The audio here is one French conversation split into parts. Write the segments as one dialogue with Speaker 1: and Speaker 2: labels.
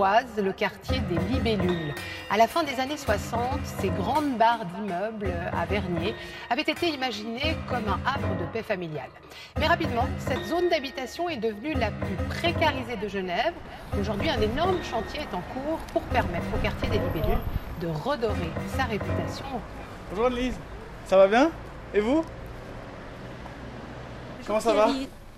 Speaker 1: Amboise, le quartier des Libellules. À la fin des années 60, ces grandes barres d'immeubles à Vernier avaient été imaginées comme un havre de paix familiale. Mais rapidement, cette zone d'habitation est devenue la plus précarisée de Genève. Aujourd'hui, un énorme chantier est en cours pour permettre au quartier des Libellules de redorer sa réputation.
Speaker 2: Bonjour Annelise, ça va bien? Et vous? Comment ça va?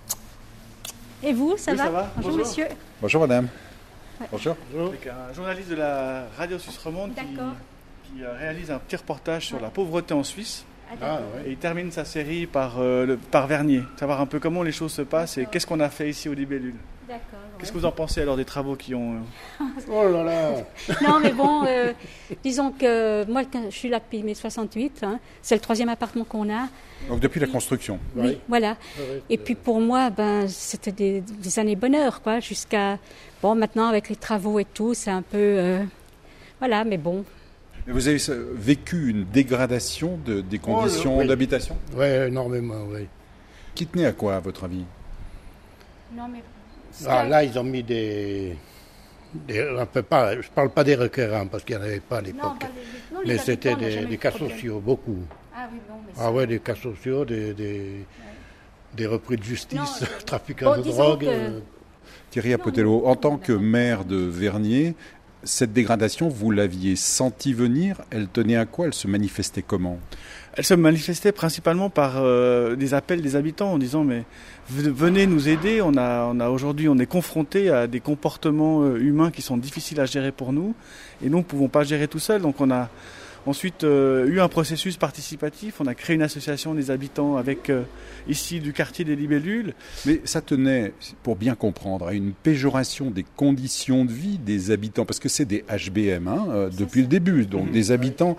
Speaker 3: Et vous, ça va?
Speaker 2: Bonjour,
Speaker 3: Bonjour monsieur.
Speaker 4: Bonjour madame.
Speaker 3: Ouais.
Speaker 4: Bonjour.
Speaker 2: Avec un journaliste de la Radio Suisse Romande qui réalise un petit reportage sur la pauvreté en Suisse. Et il termine sa série par Vernier, savoir un peu comment les choses se passent et qu'est-ce qu'on a fait ici au Libellules.
Speaker 3: D'accord.
Speaker 2: Qu'est-ce que vous en pensez alors des travaux qui ont...
Speaker 4: Oh là là.
Speaker 3: Non mais bon, disons que moi je suis là depuis mai 68, c'est le 3e appartement qu'on a.
Speaker 4: Donc depuis la construction.
Speaker 3: Oui, voilà. Et puis pour moi, c'était des années bonheur, quoi, jusqu'à... Bon, maintenant avec les travaux et tout, c'est un peu... voilà, mais bon.
Speaker 4: Mais vous avez vécu une dégradation des conditions d'habitation?
Speaker 5: Oui, énormément, oui.
Speaker 4: Qui tenait à quoi, à votre avis?
Speaker 3: Non mais...
Speaker 5: Là, ils ont mis des on peut pas, je parle pas des requérants, parce qu'il n'y en avait pas à l'époque. Mais c'était des cas sociaux, beaucoup.
Speaker 3: Ah oui, bon, mais
Speaker 5: ouais, des cas sociaux, des repris de justice, trafiquants de drogue.
Speaker 4: Thierry Apotello, en tant que maire de Vernier, cette dégradation, vous l'aviez sentie venir? Elle tenait à quoi? Elle se manifestait comment?
Speaker 2: Elle se manifestait principalement par des appels des habitants en disant mais venez nous aider, aujourd'hui on est confronté à des comportements humains qui sont difficiles à gérer pour nous et nous ne pouvons pas gérer tout seul. Donc on a ensuite eu un processus participatif, on a créé une association des habitants avec ici du quartier des Libellules.
Speaker 4: Mais ça tenait, pour bien comprendre, à une péjoration des conditions de vie des habitants, parce que c'est des HBM depuis le début, donc des habitants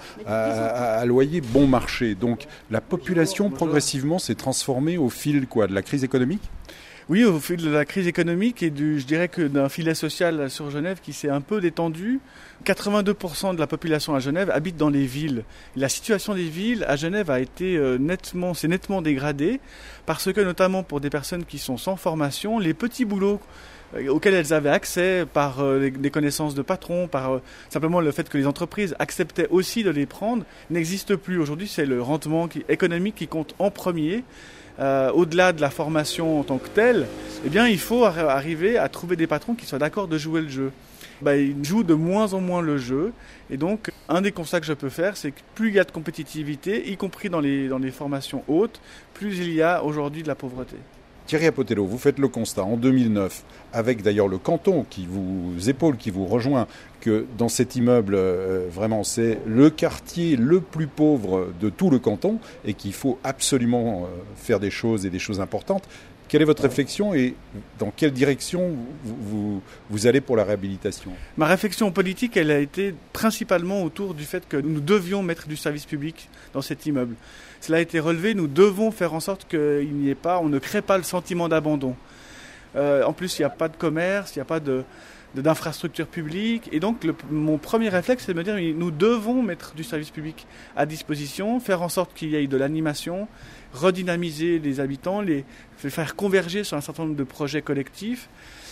Speaker 4: à loyer bon marché. Donc la population progressivement s'est transformée au fil de la crise économique?
Speaker 2: Oui, au fil de la crise économique et je dirais que d'un filet social sur Genève qui s'est un peu détendu. 82% de la population à Genève habite dans les villes. La situation des villes à Genève a été nettement dégradée parce que notamment pour des personnes qui sont sans formation, les petits boulots auxquels elles avaient accès par des connaissances de patrons, par simplement le fait que les entreprises acceptaient aussi de les prendre, n'existe plus. Aujourd'hui, c'est le rendement économique qui compte en premier. Au-delà de la formation en tant que telle, eh bien, il faut arriver à trouver des patrons qui soient d'accord de jouer le jeu. Ils jouent de moins en moins le jeu. Et donc, un des constats que je peux faire, c'est que plus il y a de compétitivité, y compris dans les formations hautes, plus il y a aujourd'hui de la pauvreté.
Speaker 4: Thierry Apotello, vous faites le constat en 2009, avec d'ailleurs le canton qui vous épaule, qui vous rejoint, que dans cet immeuble, vraiment c'est le quartier le plus pauvre de tout le canton et qu'il faut absolument faire des choses et des choses importantes. Quelle est votre réflexion et dans quelle direction vous allez pour la réhabilitation?
Speaker 2: Ma réflexion politique, elle a été principalement autour du fait que nous devions mettre du service public dans cet immeuble. Cela a été relevé, nous devons faire en sorte qu'il n'y ait pas, on ne crée pas le sentiment d'abandon. En plus, il n'y a pas de commerce, il n'y a pas d'infrastructure publique. Et donc, mon premier réflexe, c'est de me dire, nous devons mettre du service public à disposition, faire en sorte qu'il y ait de l'animation, redynamiser les habitants, les faire converger sur un certain nombre de projets collectifs.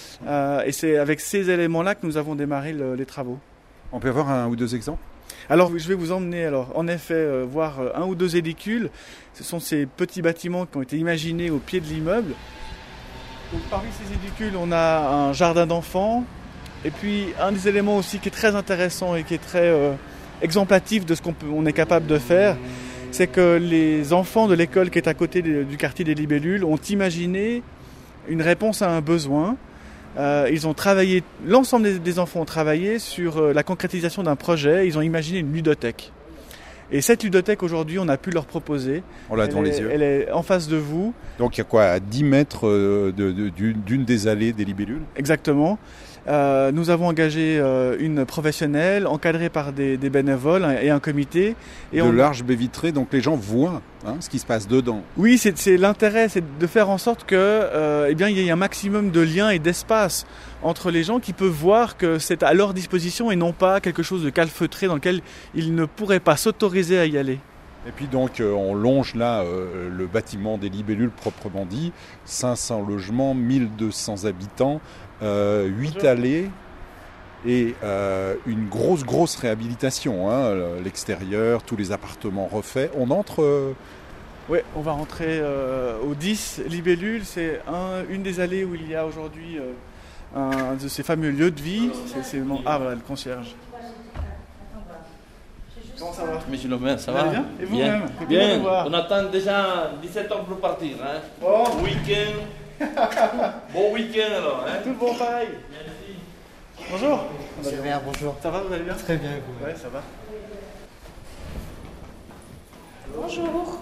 Speaker 2: Et c'est avec ces éléments-là que nous avons démarré les travaux.
Speaker 4: On peut avoir un ou deux exemples?
Speaker 2: Alors, je vais vous emmener, en effet, voir un ou deux édicules. Ce sont ces petits bâtiments qui ont été imaginés au pied de l'immeuble. Donc, parmi ces édicules, on a un jardin d'enfants. Et puis, un des éléments aussi qui est très intéressant et qui est très exemplatif de ce qu'on est capable de faire, c'est que les enfants de l'école qui est à côté du quartier des Libellules ont imaginé une réponse à un besoin. Ils ont travaillé, l'ensemble des enfants ont travaillé sur la concrétisation d'un projet. Ils ont imaginé une ludothèque. Et cette ludothèque, aujourd'hui, on a pu leur proposer.
Speaker 4: On l'a devant les yeux.
Speaker 2: Elle est en face de vous.
Speaker 4: Donc il y a quoi, à 10 mètres d'une des allées des Libellules?
Speaker 2: Exactement. Nous avons engagé une professionnelle, encadrée par des bénévoles et un comité. Et
Speaker 4: larges baies vitrées, donc les gens voient ce qui se passe dedans.
Speaker 2: Oui, c'est l'intérêt, c'est de faire en sorte que, il y ait un maximum de liens et d'espace entre les gens qui peuvent voir que c'est à leur disposition et non pas quelque chose de calfeutré dans lequel ils ne pourraient pas s'autoriser à y aller.
Speaker 4: Et puis donc on longe là le bâtiment des Libellules proprement dit, 500 logements, 1200 habitants, 8 allées. et une grosse réhabilitation. L'extérieur, tous les appartements refaits. On entre...
Speaker 2: Oui, on va rentrer au 10 Libellule. C'est une des allées où il y a aujourd'hui un de ces fameux lieux de vie. Ah voilà, le concierge. Comment ça va?
Speaker 6: Monsieur le maire, ça va
Speaker 2: bien? Et vous-même?
Speaker 6: Bien. On attend déjà 17 ans pour partir.
Speaker 2: Bon
Speaker 6: Week-end. Bon week-end alors.
Speaker 2: Tout bon pareil.
Speaker 6: Merci.
Speaker 2: Bonjour.
Speaker 7: Monsieur le maire, bonjour.
Speaker 2: Ça va, vous allez bien?
Speaker 7: Très bien, vous?
Speaker 2: Ouais, ça va.
Speaker 8: Bonjour.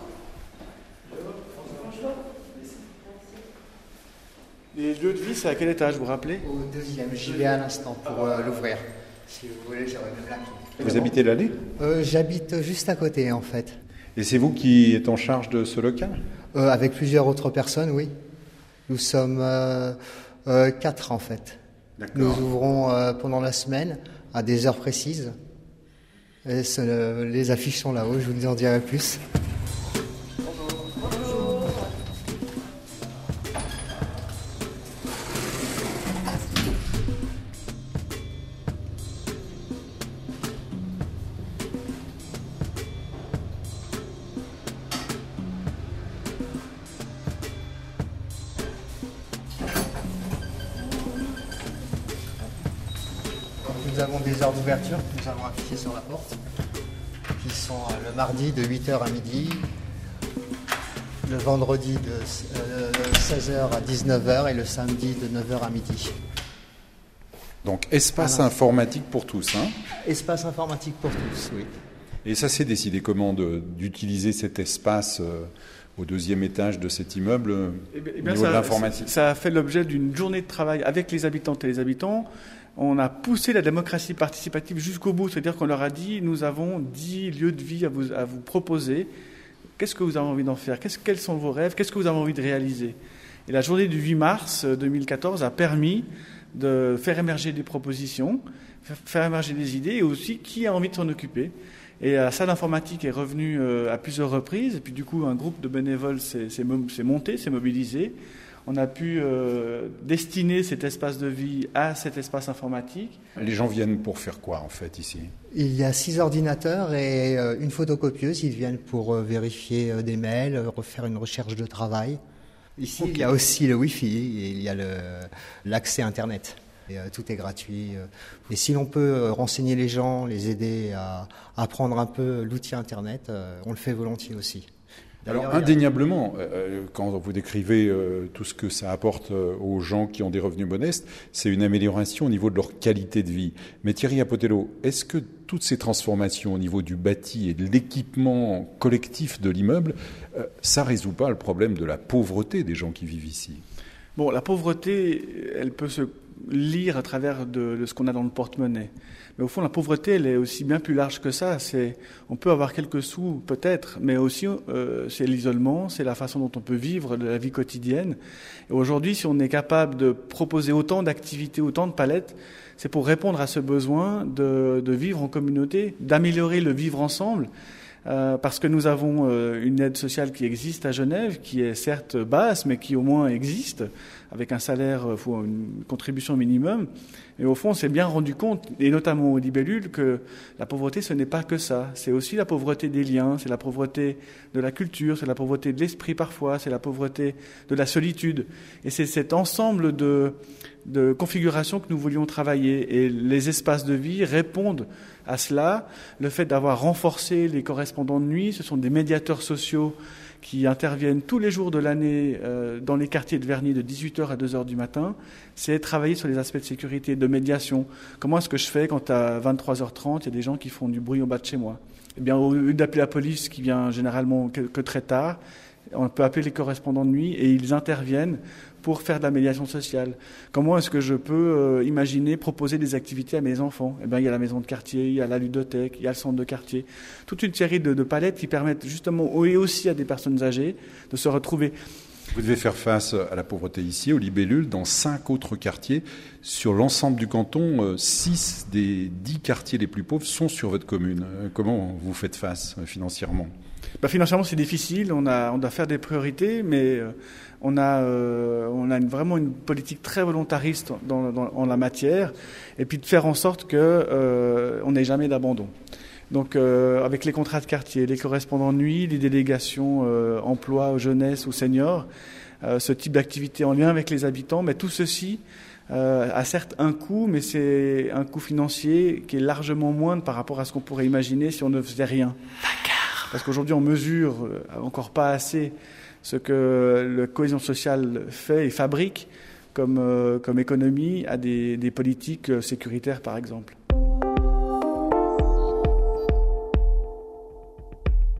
Speaker 2: Les lieux de vie, c'est à quel étage, vous vous rappelez?
Speaker 7: Au 2e, j'y vais à l'instant pour l'ouvrir. Si vous voulez, j'aurais même la clé.
Speaker 4: Vous habitez l'allée?
Speaker 7: J'habite juste à côté, en fait.
Speaker 4: Et c'est vous qui êtes en charge de ce local?
Speaker 7: Avec plusieurs autres personnes, oui. Nous sommes 4, en fait.
Speaker 4: D'accord.
Speaker 7: Nous ouvrons pendant la semaine à des heures précises. Et les affiches sont là-haut, je vous en dirai plus. Nous avons des heures d'ouverture que nous avons affichées sur la porte, qui sont le mardi de 8h à midi, le vendredi de 16h à 19h et le samedi de 9h à midi.
Speaker 4: Donc espace informatique pour tous.
Speaker 7: Espace informatique pour tous, oui.
Speaker 4: Et ça s'est décidé comment d'utiliser cet espace au 2e étage de cet immeuble au niveau de l'informatique?
Speaker 2: Ça a fait l'objet d'une journée de travail avec les habitantes et les habitants. On a poussé la démocratie participative jusqu'au bout, c'est-à-dire qu'on leur a dit, nous avons 10 lieux de vie à vous proposer. Qu'est-ce que vous avez envie d'en faire? Quels sont vos rêves? Qu'est-ce que vous avez envie de réaliser? Et la journée du 8 mars 2014 a permis de faire émerger des propositions, faire émerger des idées et aussi qui a envie de s'en occuper. Et la salle informatique est revenue à plusieurs reprises et puis du coup un groupe de bénévoles s'est monté, s'est mobilisé. On a pu destiner cet espace de vie à cet espace informatique.
Speaker 4: Les gens viennent pour faire quoi en fait ici?
Speaker 7: Il y a 6 ordinateurs et une photocopieuse. Ils viennent pour vérifier des mails, refaire une recherche de travail. Ici, il y a aussi le Wi-Fi et il y a l'accès Internet. Et, tout est gratuit. Et si l'on peut renseigner les gens, les aider à apprendre un peu l'outil Internet, on le fait volontiers aussi.
Speaker 4: Alors indéniablement, quand vous décrivez tout ce que ça apporte aux gens qui ont des revenus modestes, c'est une amélioration au niveau de leur qualité de vie. Mais Thierry Apotello, est-ce que toutes ces transformations au niveau du bâti et de l'équipement collectif de l'immeuble, ça résout pas le problème de la pauvreté des gens qui vivent ici?
Speaker 2: Bon, la pauvreté, elle peut se lire à travers de ce qu'on a dans le porte-monnaie. Mais au fond, la pauvreté, elle est aussi bien plus large que ça. On peut avoir quelques sous, peut-être, mais aussi c'est l'isolement, c'est la façon dont on peut vivre la vie quotidienne. Et aujourd'hui, si on est capable de proposer autant d'activités, autant de palettes, c'est pour répondre à ce besoin de vivre en communauté, d'améliorer le vivre ensemble. Parce que nous avons une aide sociale qui existe à Genève, qui est certes basse, mais qui au moins existe, avec un salaire, une contribution minimum. Et au fond, on s'est bien rendu compte, et notamment au Libellule, que la pauvreté, ce n'est pas que ça. C'est aussi la pauvreté des liens, c'est la pauvreté de la culture, c'est la pauvreté de l'esprit parfois, c'est la pauvreté de la solitude. Et c'est cet ensemble de configurations que nous voulions travailler. Et les espaces de vie répondent à cela. Le fait d'avoir renforcé les correspondants de nuit, ce sont des médiateurs sociaux qui interviennent tous les jours de l'année dans les quartiers de Vernier de 18h à 2h du matin. C'est travailler sur les aspects de sécurité, de médiation. Comment est-ce que je fais quand à 23h30, il y a des gens qui font du bruit au bas de chez moi? Eh bien, au lieu d'appeler la police qui vient généralement que très tard, on peut appeler les correspondants de nuit et ils interviennent pour faire de la médiation sociale. Comment est-ce que je peux imaginer proposer des activités à mes enfants? Eh bien, il y a la maison de quartier, il y a la ludothèque, il y a le centre de quartier. Toute une série de palettes qui permettent justement, et aussi à des personnes âgées, de se retrouver.
Speaker 4: Vous devez faire face à la pauvreté ici, au Libellule, dans 5 autres quartiers. Sur l'ensemble du canton, 6 des 10 quartiers les plus pauvres sont sur votre commune. Comment vous faites face financièrement?
Speaker 2: Financièrement, c'est difficile. On doit faire des priorités, mais on a vraiment une politique très volontariste en la matière, et puis de faire en sorte que on n'ait jamais d'abandon. Donc, avec les contrats de quartier, les correspondants de nuit, les délégations emploi, jeunesse ou seniors, ce type d'activité en lien avec les habitants, mais tout ceci a certes un coût, mais c'est un coût financier qui est largement moindre par rapport à ce qu'on pourrait imaginer si on ne faisait rien. Parce qu'aujourd'hui, on mesure encore pas assez ce que la cohésion sociale fait et fabrique comme économie à des politiques sécuritaires, par exemple.